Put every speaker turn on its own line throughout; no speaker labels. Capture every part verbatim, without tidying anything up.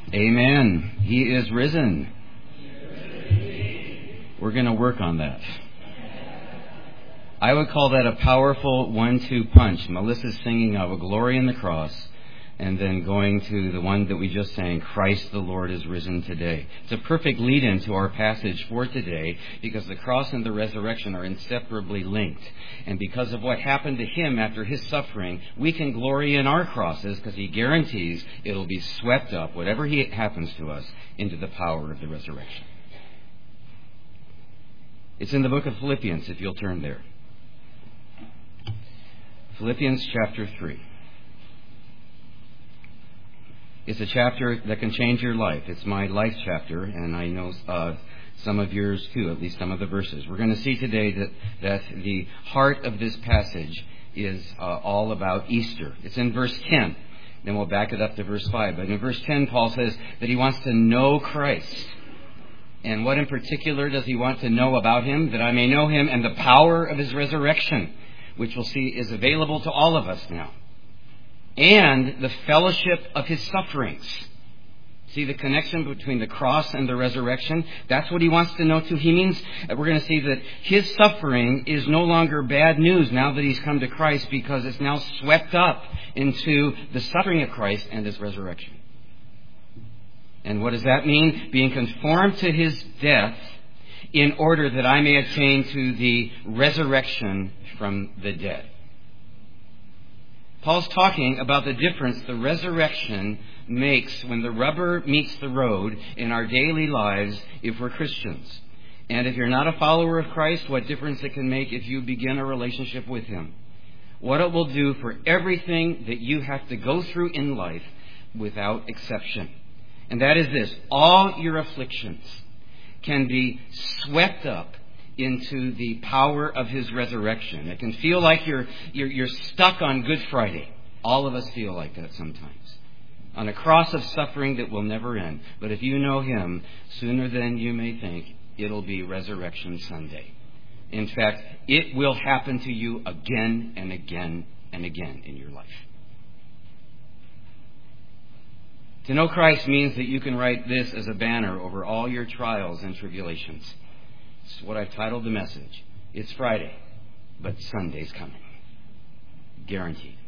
Amen. He is risen. We're going to work on that. I would call that a powerful one two punch. Melissa's singing of a glory in the cross, and then going to the one that we just sang, Christ the Lord is risen today. It's a perfect lead-in to our passage for today, because the cross and the resurrection are inseparably linked. And because of what happened to him after his suffering, we can glory in our crosses, because he guarantees it'll be swept up, whatever he happens to us, into the power of the resurrection. It's in the book of Philippians, if you'll turn there. Philippians chapter three. It's a chapter that can change your life. It's my life chapter, and I know uh, some of yours too, at least some of the verses. We're going to see today that, that the heart of this passage is uh, all about Easter. It's in verse ten. Then we'll back it up to verse five. But in verse ten, Paul says that he wants to know Christ. And what in particular does he want to know about him? That I may know him and the power of his resurrection, which we'll see is available to all of us now. And the fellowship of his sufferings. See the connection between the cross and the resurrection? That's what he wants to know too. He means that we're going to see that his suffering is no longer bad news now that he's come to Christ, because it's now swept up into the suffering of Christ and his resurrection. And what does that mean? Being conformed to his death in order that I may attain to the resurrection from the dead. Paul's talking about the difference the resurrection makes when the rubber meets the road in our daily lives if we're Christians. And if you're not a follower of Christ, what difference it can make if you begin a relationship with him. What it will do for everything that you have to go through in life without exception. And that is this: all your afflictions can be swept up into the power of his resurrection. It can feel like you're, you're, you're stuck on Good Friday. All of us feel like that sometimes. On a cross of suffering that will never end. But if you know him, sooner than you may think, it'll be Resurrection Sunday. In fact, it will happen to you again and again and again in your life. To know Christ means that you can write this as a banner over all your trials and tribulations. It's what I've titled the message. It's Friday, but Sunday's coming. Guaranteed.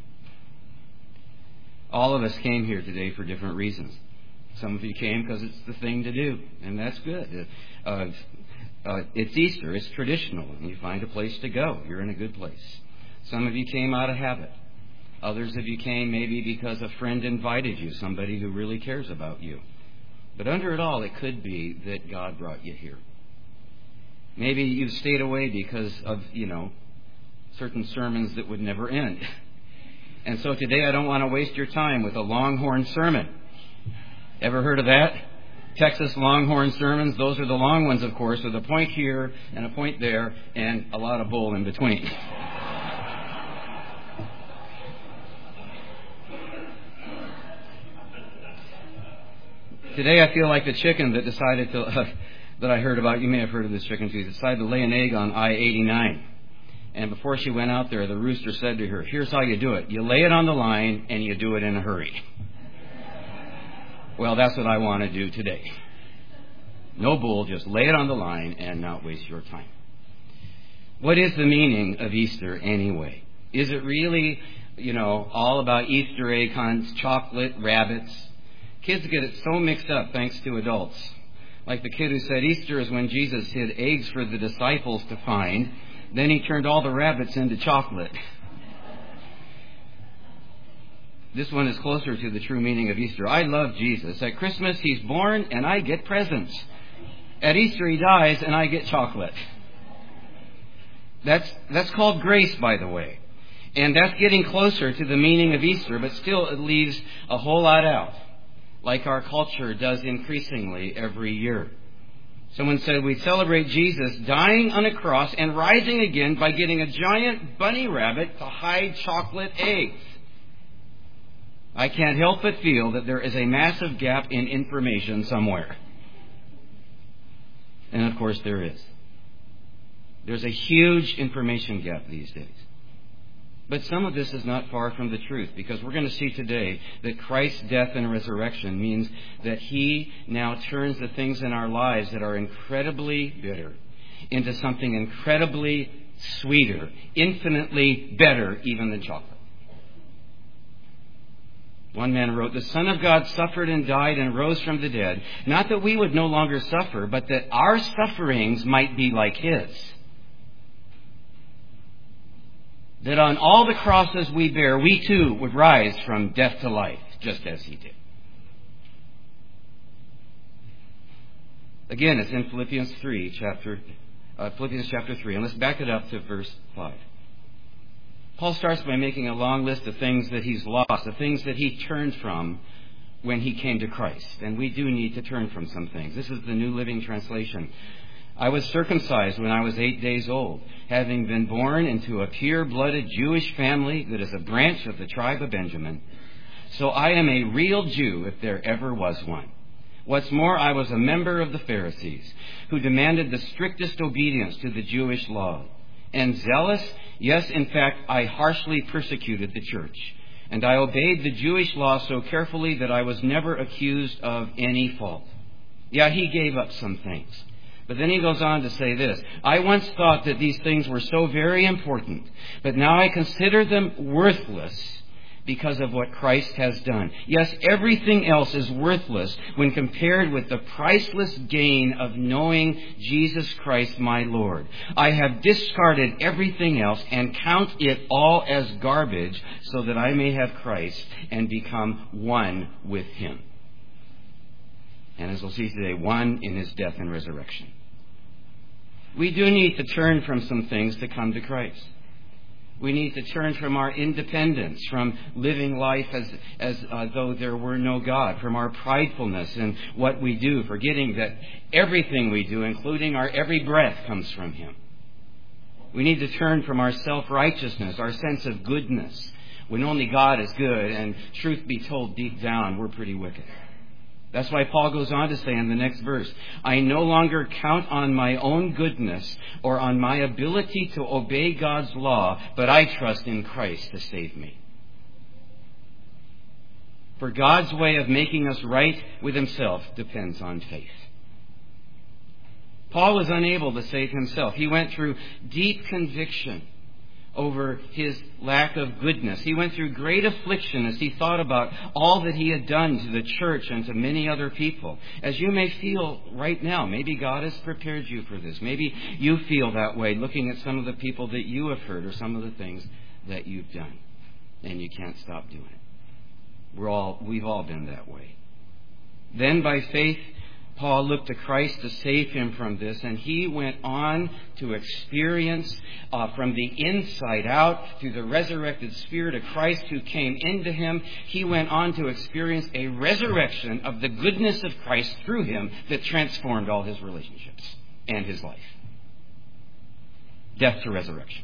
All of us came here today for different reasons. Some of you came because it's the thing to do, and that's good. Uh, uh, it's Easter. It's traditional, and you find a place to go. You're in a good place. Some of you came out of habit. Others of you came maybe because a friend invited you, somebody who really cares about you. But under it all, it could be that God brought you here. Maybe you've stayed away because of, you know, certain sermons that would never end. And so today I don't want to waste your time with a Longhorn sermon. Ever heard of that? Texas Longhorn sermons, those are the long ones, of course, with a point here and a point there and a lot of bull in between. Today I feel like the chicken that decided to, uh, that I heard about, you may have heard of this chicken too, decided to lay an egg on I eighty-nine. And before she went out there, the rooster said to her, here's how you do it. You lay it on the line and you do it in a hurry. Well, that's what I want to do today. No bull, just lay it on the line and not waste your time. What is the meaning of Easter anyway? Is it really, you know, all about Easter egg hunts, chocolate, rabbits? Kids get it so mixed up thanks to adults. Like the kid who said Easter is when Jesus hid eggs for the disciples to find. Then he turned all the rabbits into chocolate. This one is closer to the true meaning of Easter. I love Jesus. At Christmas, he's born and I get presents. At Easter, he dies and I get chocolate. That's, that's called grace, by the way. And that's getting closer to the meaning of Easter, but still it leaves a whole lot out, like our culture does increasingly every year. Someone said we celebrate Jesus dying on a cross and rising again by getting a giant bunny rabbit to hide chocolate eggs. I can't help but feel that there is a massive gap in information somewhere. And of course there is. There's a huge information gap these days. But some of this is not far from the truth, because we're going to see today that Christ's death and resurrection means that He now turns the things in our lives that are incredibly bitter into something incredibly sweeter, infinitely better even than chocolate. One man wrote, "The Son of God suffered and died and rose from the dead, not that we would no longer suffer, but that our sufferings might be like His. That on all the crosses we bear, we too would rise from death to life, just as He did." Again, it's in Philippians three, chapter uh, Philippians chapter three, and let's back it up to verse five. Paul starts by making a long list of things that he's lost, the things that he turned from when he came to Christ. And we do need to turn from some things. This is the New Living Translation. "I was circumcised when I was eight days old, having been born into a pure-blooded Jewish family that is a branch of the tribe of Benjamin. So I am a real Jew if there ever was one. What's more, I was a member of the Pharisees, who demanded the strictest obedience to the Jewish law. And zealous, yes, in fact, I harshly persecuted the church. And I obeyed the Jewish law so carefully that I was never accused of any fault." Yeah, he gave up some things. But then he goes on to say this, "I once thought that these things were so very important, but now I consider them worthless because of what Christ has done. Yes, everything else is worthless when compared with the priceless gain of knowing Jesus Christ my Lord. I have discarded everything else and count it all as garbage so that I may have Christ and become one with Him." And as we'll see today, one in His death and resurrection. We do need to turn from some things to come to Christ. We need to turn from our independence, from living life as, as uh, though there were no God, from our pridefulness in what we do, forgetting that everything we do, including our every breath, comes from Him. We need to turn from our self-righteousness, our sense of goodness, when only God is good, and truth be told, deep down, we're pretty wicked. That's why Paul goes on to say in the next verse, "I no longer count on my own goodness or on my ability to obey God's law, but I trust in Christ to save me." For God's way of making us right with Himself depends on faith. Paul was unable to save himself. He went through deep conviction over his lack of goodness. He went through great affliction as he thought about all that he had done to the church and to many other people. As you may feel right now, maybe God has prepared you for this. Maybe you feel that way looking at some of the people that you have hurt or some of the things that you've done, and you can't stop doing it. We're all, we've all been that way. Then by faith, Paul looked to Christ to save him from this, and he went on to experience uh, from the inside out, through the resurrected Spirit of Christ who came into him, he went on to experience a resurrection of the goodness of Christ through him that transformed all his relationships and his life. Death to resurrection.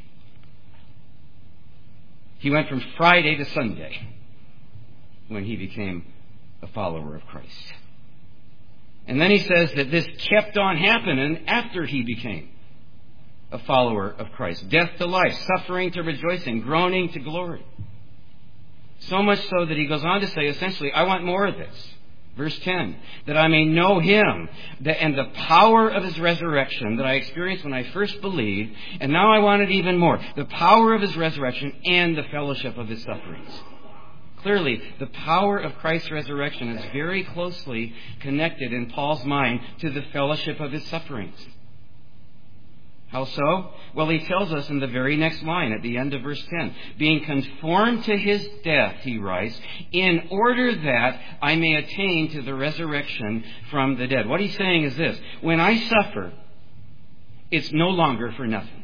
He went from Friday to Sunday when he became a follower of Christ. And then he says that this kept on happening after he became a follower of Christ. Death to life, suffering to rejoicing, groaning to glory. So much so that he goes on to say, essentially, I want more of this. Verse ten, that I may know Him that, and the power of His resurrection that I experienced when I first believed, and now I want it even more. The power of His resurrection and the fellowship of His sufferings. Clearly, the power of Christ's resurrection is very closely connected in Paul's mind to the fellowship of His sufferings. How so? Well, he tells us in the very next line at the end of verse ten, being conformed to His death, he writes, in order that I may attain to the resurrection from the dead. What he's saying is this, when I suffer, it's no longer for nothing.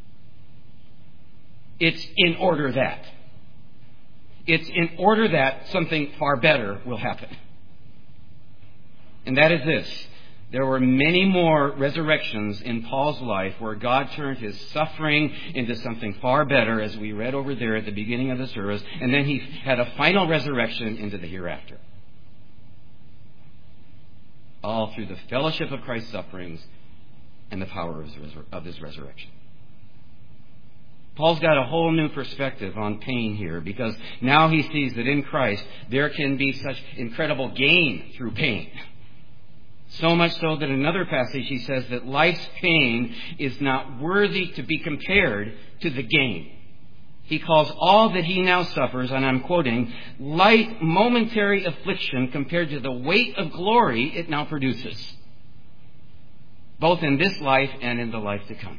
It's in order that. It's in order that something far better will happen. And that is this. There were many more resurrections in Paul's life where God turned his suffering into something far better, as we read over there at the beginning of the service, and then he had a final resurrection into the hereafter. All through the fellowship of Christ's sufferings and the power of his, resur- of his resurrection. Paul's got a whole new perspective on pain here, because now he sees that in Christ there can be such incredible gain through pain. So much so that in another passage he says that life's pain is not worthy to be compared to the gain. He calls all that he now suffers, and I'm quoting, light momentary affliction compared to the weight of glory it now produces, both in this life and in the life to come.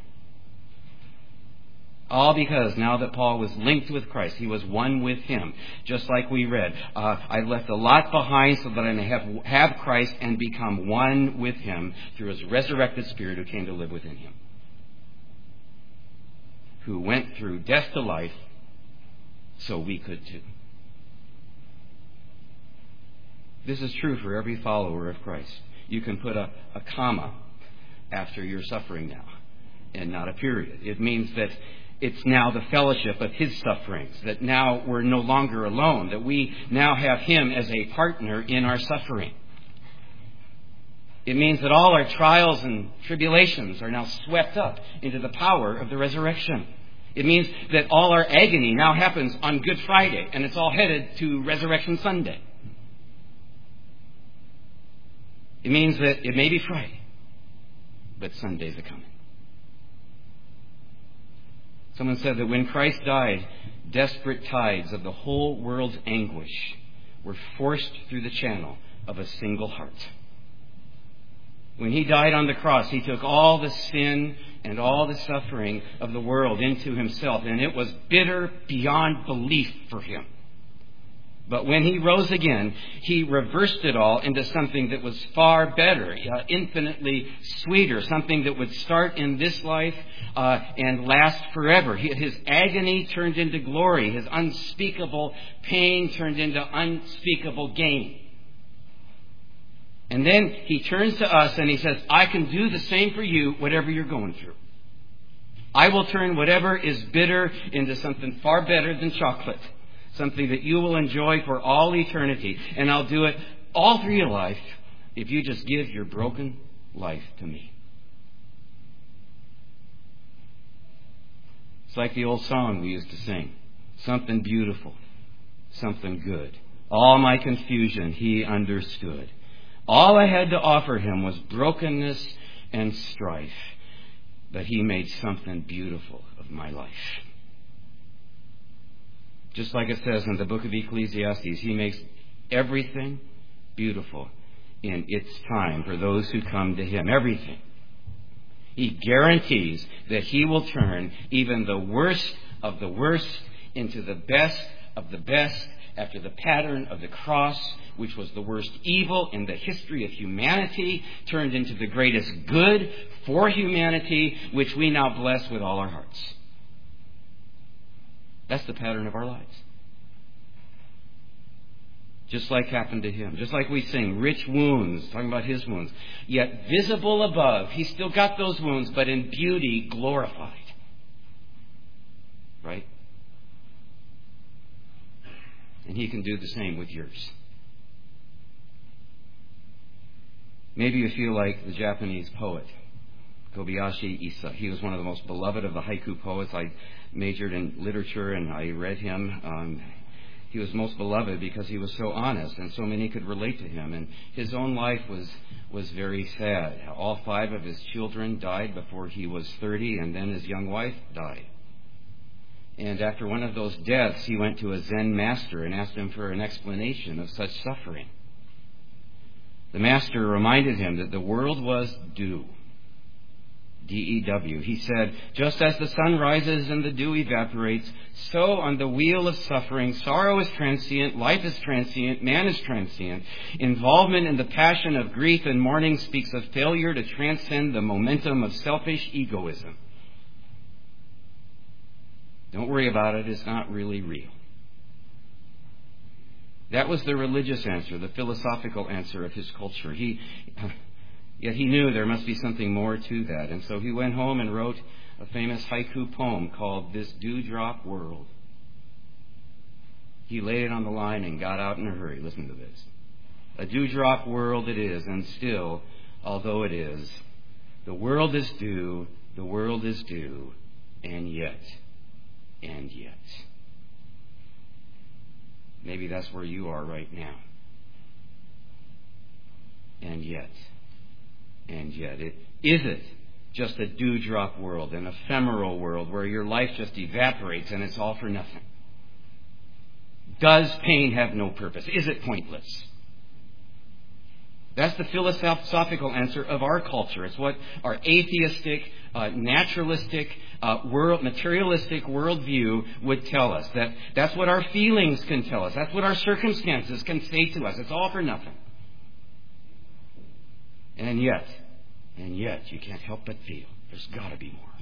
All because now that Paul was linked with Christ, he was one with Him. Just like we read, uh, I left a lot behind so that I may have, have Christ and become one with Him through His resurrected Spirit who came to live within Him, who went through death to life so we could too. This is true for every follower of Christ. You can put a, a comma after your suffering now and not a period. It means that it's now the fellowship of His sufferings, that now we're no longer alone, that we now have Him as a partner in our suffering. It means that all our trials and tribulations are now swept up into the power of the resurrection. It means that all our agony now happens on Good Friday, and it's all headed to Resurrection Sunday. It means that it may be Friday, but Sunday's a coming. Someone said that when Christ died, desperate tides of the whole world's anguish were forced through the channel of a single heart. When He died on the cross, He took all the sin and all the suffering of the world into Himself, and it was bitter beyond belief for Him. But when He rose again, He reversed it all into something that was far better, uh, infinitely sweeter, something that would start in this life uh, and last forever. He, his agony turned into glory. His unspeakable pain turned into unspeakable gain. And then He turns to us and He says, I can do the same for you, whatever you're going through. I will turn whatever is bitter into something far better than chocolate. Something that you will enjoy for all eternity. And I'll do it all through your life if you just give your broken life to me. It's like the old song we used to sing. Something beautiful, something good. All my confusion He understood. All I had to offer Him was brokenness and strife. But He made something beautiful of my life. Just like it says in the book of Ecclesiastes, He makes everything beautiful in its time for those who come to Him. Everything. He guarantees that He will turn even the worst of the worst into the best of the best after the pattern of the cross, which was the worst evil in the history of humanity, turned into the greatest good for humanity, which we now bless with all our hearts. That's the pattern of our lives. Just like happened to Him. Just like we sing, rich wounds, talking about His wounds. Yet visible above, He's still got those wounds, but in beauty glorified. Right? And He can do the same with yours. Maybe you feel like the Japanese poet, Kobayashi Issa. He was one of the most beloved of the haiku poets. I majored in literature and I read him. Um, he was most beloved because he was so honest and so many could relate to him. And his own life was, was very sad. All five of his children died before he was thirty, and then his young wife died. And after one of those deaths, he went to a Zen master and asked him for an explanation of such suffering. The master reminded him that the world was dew. D E W. He said, just as the sun rises and the dew evaporates, so on the wheel of suffering, sorrow is transient, life is transient, man is transient. Involvement in the passion of grief and mourning speaks of failure to transcend the momentum of selfish egoism. Don't worry about it, it's not really real. That was the religious answer, the philosophical answer of his culture. He... Yet he knew there must be something more to that. And so he went home and wrote a famous haiku poem called This Dewdrop World. He laid it on the line and got out in a hurry. Listen to this. A dewdrop world it is, and still, although it is, the world is dew, the world is dew, and yet And yet. Maybe that's where you are right now. And yet. And yet. It, is it just a dewdrop world, an ephemeral world where your life just evaporates and it's all for nothing? Does pain have no purpose? Is it pointless? That's the philosophical answer of our culture. It's what our atheistic, uh, naturalistic, uh, world, materialistic worldview would tell us. That that's what our feelings can tell us. That's what our circumstances can say to us. It's all for nothing. And yet, and yet, you can't help but feel there's got to be more.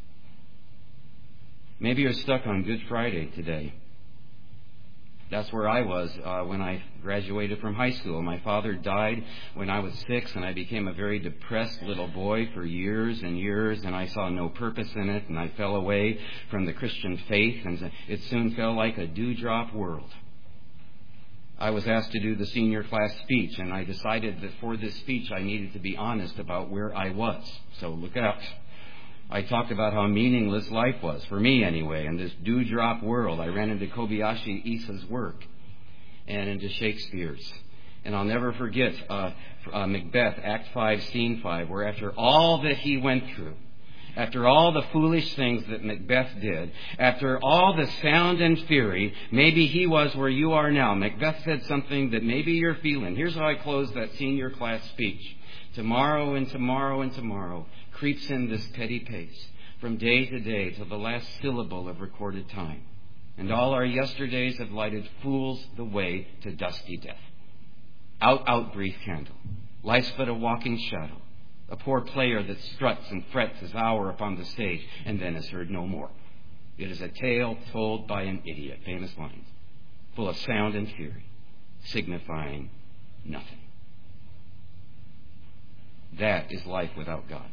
Maybe you're stuck on Good Friday today. That's where I was uh, when I graduated from high school. My father died when I was six, and I became a very depressed little boy for years and years, and I saw no purpose in it, and I fell away from the Christian faith, and it soon felt like a dewdrop world. I was asked to do the senior class speech, and I decided that for this speech I needed to be honest about where I was. So look out. I talked about how meaningless life was, for me anyway, in this dewdrop world. I ran into Kobayashi Isa's work and into Shakespeare's. And I'll never forget uh, uh, Macbeth, Act five, Scene five, where after all that he went through, after all the foolish things that Macbeth did, after all the sound and fury, maybe he was where you are now. Macbeth said something that maybe you're feeling. Here's how I closed that senior class speech. Tomorrow and tomorrow and tomorrow creeps in this petty pace, from day to day to the last syllable of recorded time. And all our yesterdays have lighted fools the way to dusty death. Out, out, brief candle. Life's but a walking shadow. A poor player that struts and frets his hour upon the stage and then is heard no more. It is a tale told by an idiot, famous lines, full of sound and fury, signifying nothing. That is life without God.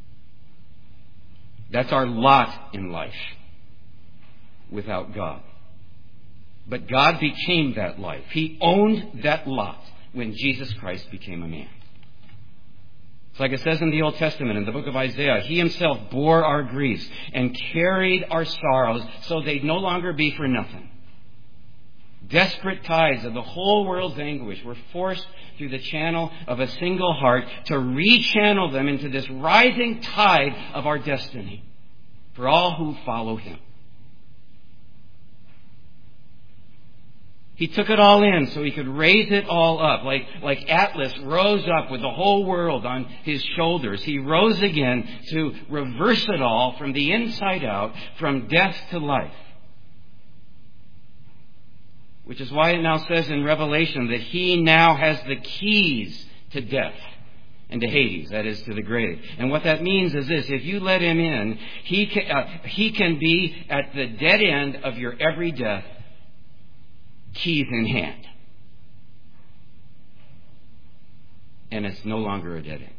That's our lot in life without God. But God became that life. He owned that lot when Jesus Christ became a man. It's like it says in the Old Testament, in the book of Isaiah, He Himself bore our griefs and carried our sorrows so they'd no longer be for nothing. Desperate tides of the whole world's anguish were forced through the channel of a single heart to rechannel them into this rising tide of our destiny for all who follow Him. He took it all in so He could raise it all up. Like, like Atlas rose up with the whole world on His shoulders. He rose again to reverse it all from the inside out, from death to life. Which is why it now says in Revelation that He now has the keys to death and to Hades, that is, to the grave. And what that means is this: if you let Him in, He can, uh, he can be at the dead end of your every death, keys in hand. And it's no longer a dead end.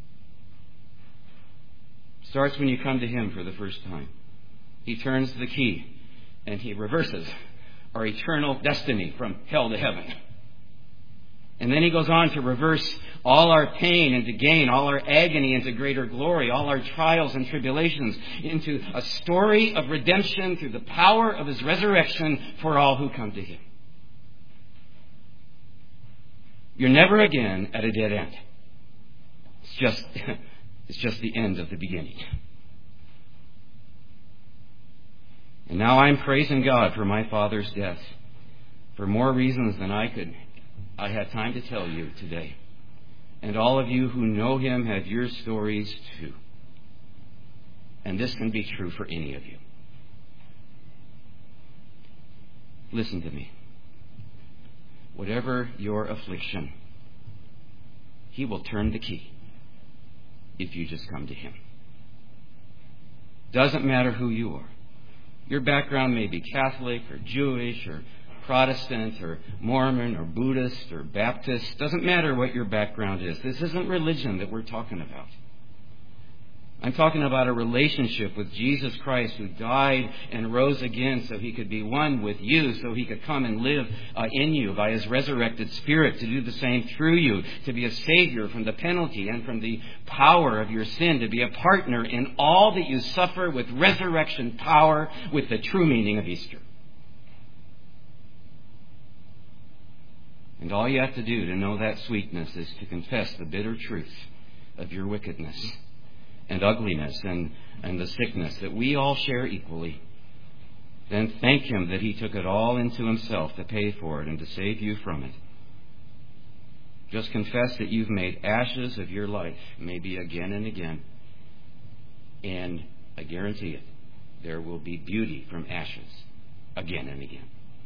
Starts when you come to Him for the first time. He turns the key and He reverses our eternal destiny from hell to heaven. And then He goes on to reverse all our pain into gain, all our agony into greater glory, all our trials and tribulations into a story of redemption through the power of His resurrection for all who come to Him. You're never again at a dead end. It's just, it's just the end of the beginning. And now I'm praising God for my father's death for more reasons than I could, I had time to tell you today. And all of you who know Him have your stories too. And this can be true for any of you. Listen to me. Whatever your affliction, He will turn the key if you just come to Him. Doesn't matter who you are. Your background may be Catholic or Jewish or Protestant or Mormon or Buddhist or Baptist. Doesn't matter what your background is. This isn't religion that we're talking about. I'm talking about a relationship with Jesus Christ, who died and rose again so He could be one with you, so He could come and live uh, in you by His resurrected Spirit, to do the same through you, to be a Savior from the penalty and from the power of your sin, to be a partner in all that you suffer with resurrection power, with the true meaning of Easter. And all you have to do to know that sweetness is to confess the bitter truth of your wickedness and ugliness and, and the sickness that we all share equally. Then thank Him that He took it all into Himself to pay for it and to save you from it. Just confess that you've made ashes of your life, maybe again and again. And I guarantee it, there will be beauty from ashes again and again.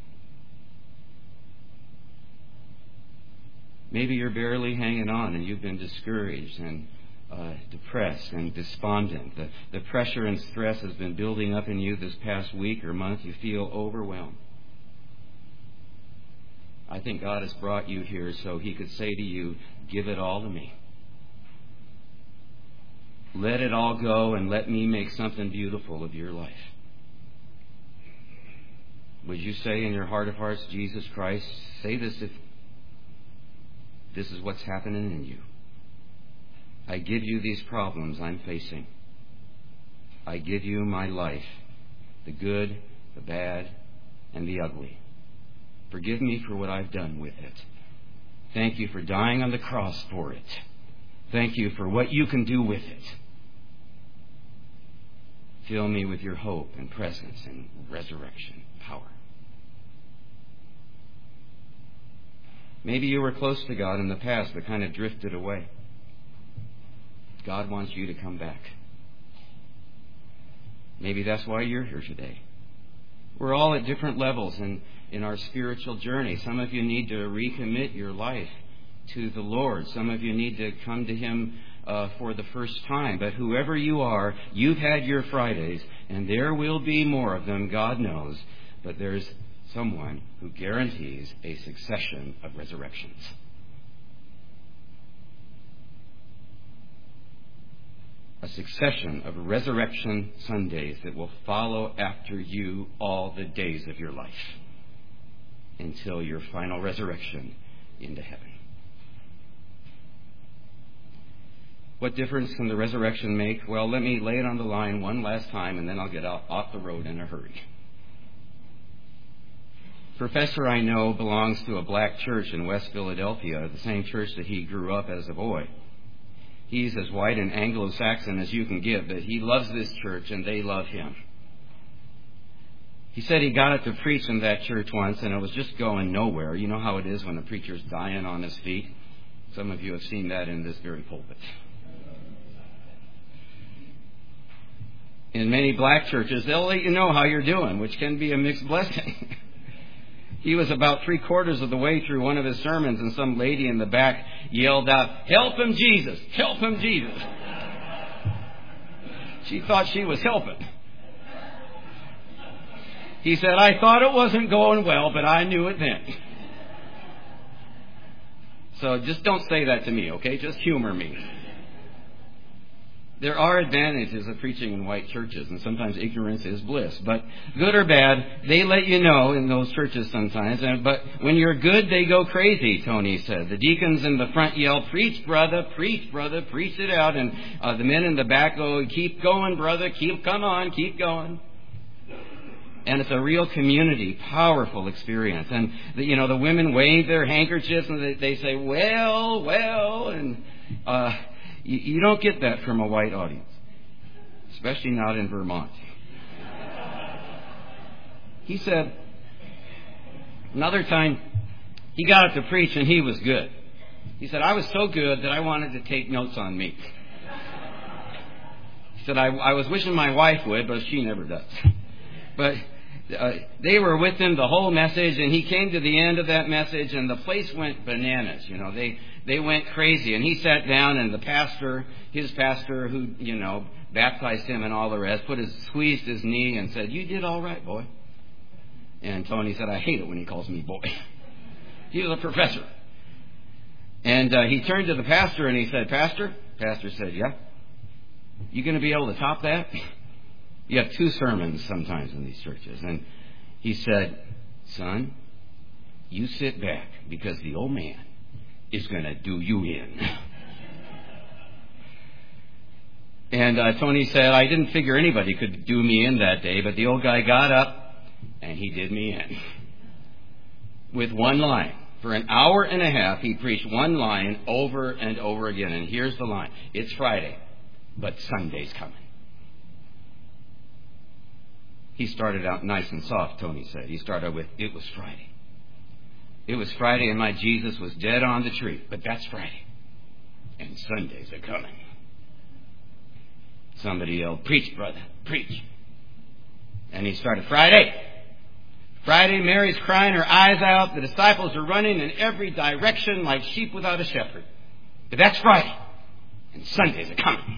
Maybe you're barely hanging on and you've been discouraged and uh, depressed and despondent. The, the pressure and stress has been building up in you this past week or month. You feel overwhelmed. I think God has brought you here so He could say to you, give it all to me. Let it all go and let me make something beautiful of your life. Would you say in your heart of hearts, Jesus Christ, say this if this is what's happening in you. I give you these problems I'm facing. I give you my life, the good, the bad, and the ugly. Forgive me for what I've done with it. Thank you for dying on the cross for it. Thank you for what you can do with it. Fill me with your hope and presence and resurrection power. Maybe you were close to God in the past but kind of drifted away. God wants you to come back. Maybe that's why you're here today. We're all at different levels in, in our spiritual journey. Some of you need to recommit your life to the Lord. Some of you need to come to Him uh, for the first time. But whoever you are, you've had your Fridays, and there will be more of them, God knows. But there's someone who guarantees a succession of resurrections. A succession of resurrection Sundays that will follow after you all the days of your life until your final resurrection into heaven. What difference can the resurrection make? Well, let me lay it on the line one last time, and then I'll get out, off the road in a hurry. Professor I know belongs to a black church in West Philadelphia, the same church that he grew up as a boy. He's as white and Anglo-Saxon as you can get, but he loves this church and they love him. He said he got up to preach in that church once and it was just going nowhere. You know how it is when a preacher's dying on his feet? Some of you have seen that in this very pulpit. In many black churches, they'll let you know how you're doing, which can be a mixed blessing. He was about three quarters of the way through one of his sermons, and some lady in the back yelled out, "Help him, Jesus! Help him, Jesus!" She thought she was helping. He said, "I thought it wasn't going well, but I knew it then." So just don't say that to me, okay? Just humor me. There are advantages of preaching in white churches, and sometimes ignorance is bliss. But good or bad, they let you know in those churches sometimes. And, but when you're good, they go crazy, Tony said. The deacons in the front yell, "Preach, brother, preach, brother, preach it out." And uh, the men in the back go, "Keep going, brother, keep, come on, keep going." And it's a real community, powerful experience. And, the, you know, the women wave their handkerchiefs and they, they say, "Well, well," and... Uh, You don't get that from a white audience, especially not in Vermont. He said, another time, he got up to preach and he was good. He said, "I was so good that I wanted to take notes on me." He said, I, I was wishing my wife would, but she never does. But uh, they were with him the whole message, and he came to the end of that message, and the place went bananas. You know, they... They went crazy, and he sat down, and the pastor, his pastor, who, you know, baptized him and all the rest, put his, squeezed his knee and said, "You did all right, boy." And Tony said, "I hate it when he calls me boy." He was a professor. And uh, he turned to the pastor and he said, "Pastor?" Pastor said, "Yeah." You going to be able to top that? You have two sermons sometimes in these churches. And he said, son, you sit back because the old man is going to do you in. And uh, Tony said, I didn't figure anybody could do me in that day, but the old guy got up and he did me in. With one line. For an hour and a half, he preached one line over and over again. And here's the line. It's Friday, but Sunday's coming. He started out nice and soft, Tony said. He started with, it was Friday. It was Friday and my Jesus was dead on the tree. But that's Friday. And Sundays are coming. Somebody yelled, preach, brother, preach. And he started, Friday. Friday, Mary's crying her eyes out. The disciples are running in every direction like sheep without a shepherd. But that's Friday. And Sundays are coming.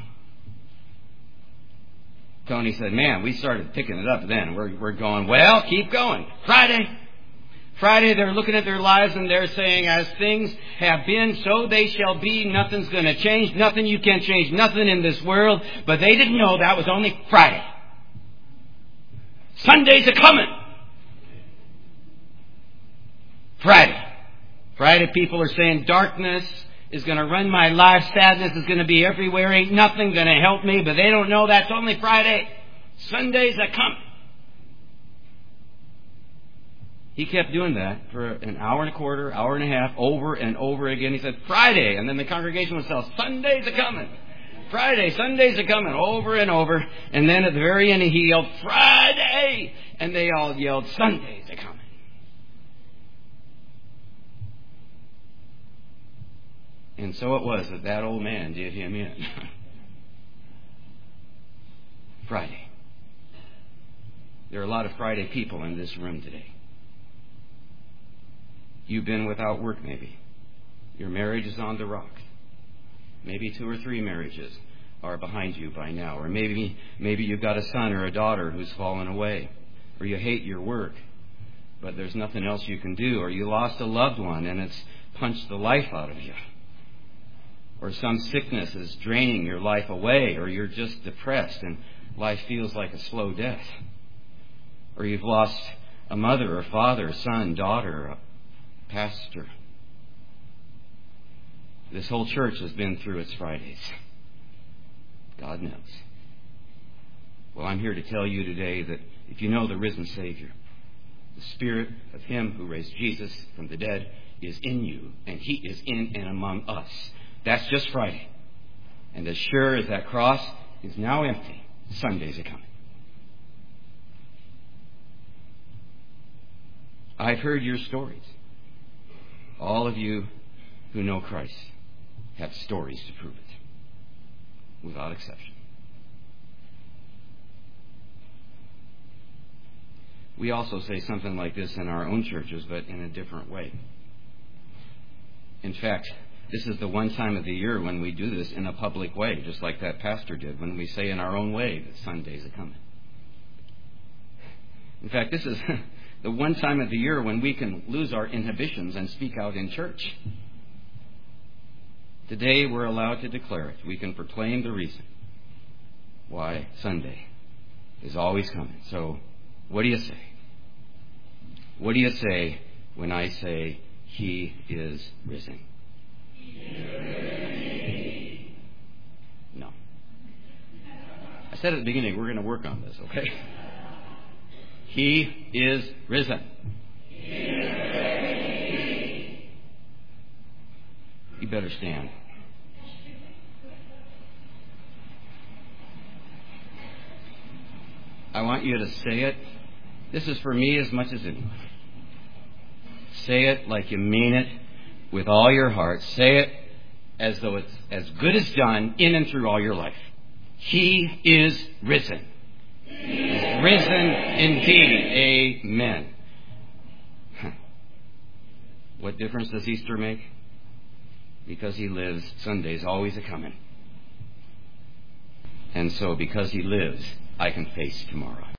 Tony said, man, we started picking it up then. We're, we're going, well, keep going. Friday. Friday, they're looking at their lives and they're saying, as things have been, so they shall be. Nothing's going to change. Nothing. You can't change nothing in this world. But they didn't know that was only Friday. Sundays are coming. Friday. Friday, people are saying darkness is going to run my life. Sadness is going to be everywhere. Ain't nothing going to help me. But they don't know that's only Friday. Sundays are coming. He kept doing that for an hour and a quarter, hour and a half, over and over again. He said, Friday. And then the congregation would tell, Sundays are coming. Friday, Sundays are coming, over and over. And then at the very end, he yelled, Friday. And they all yelled, Sundays are coming. And so it was that that old man did him in. Friday. There are a lot of Friday people in this room today. You've been without work, maybe. Your marriage is on the rocks. Maybe two or three marriages are behind you by now. Or maybe maybe you've got a son or a daughter who's fallen away. Or you hate your work, but there's nothing else you can do. Or you lost a loved one and it's punched the life out of you. Or some sickness is draining your life away. Or you're just depressed and life feels like a slow death. Or you've lost a mother or father, son, daughter, a pastor. This whole church has been through its Fridays. God knows. Well, I'm here to tell you today that if you know the risen Savior, the Spirit of Him who raised Jesus from the dead is in you, and He is in and among us. That's just Friday. And as sure as that cross is now empty, Sundays are coming. I've heard your stories. All of you who know Christ have stories to prove it, without exception. We also say something like this in our own churches, but in a different way. In fact, this is the one time of the year when we do this in a public way, just like that pastor did, when we say in our own way that Sundays are coming. In fact, this is the one time of the year when we can lose our inhibitions and speak out in church. Today we're allowed to declare it. We can proclaim the reason why Sunday is always coming. So, what do you say? What do you say when I say He is risen? No. I said at the beginning, we're going to work on this, okay? He is risen. He is risen. You better stand. I want you to say it. This is for me as much as anyone. Say it like you mean it with all your heart. Say it as though it's as good as done in and through all your life. He is risen. He's risen indeed. Amen. What difference does Easter make? Because He lives, Sunday's always a coming. And so because He lives, I can face tomorrow.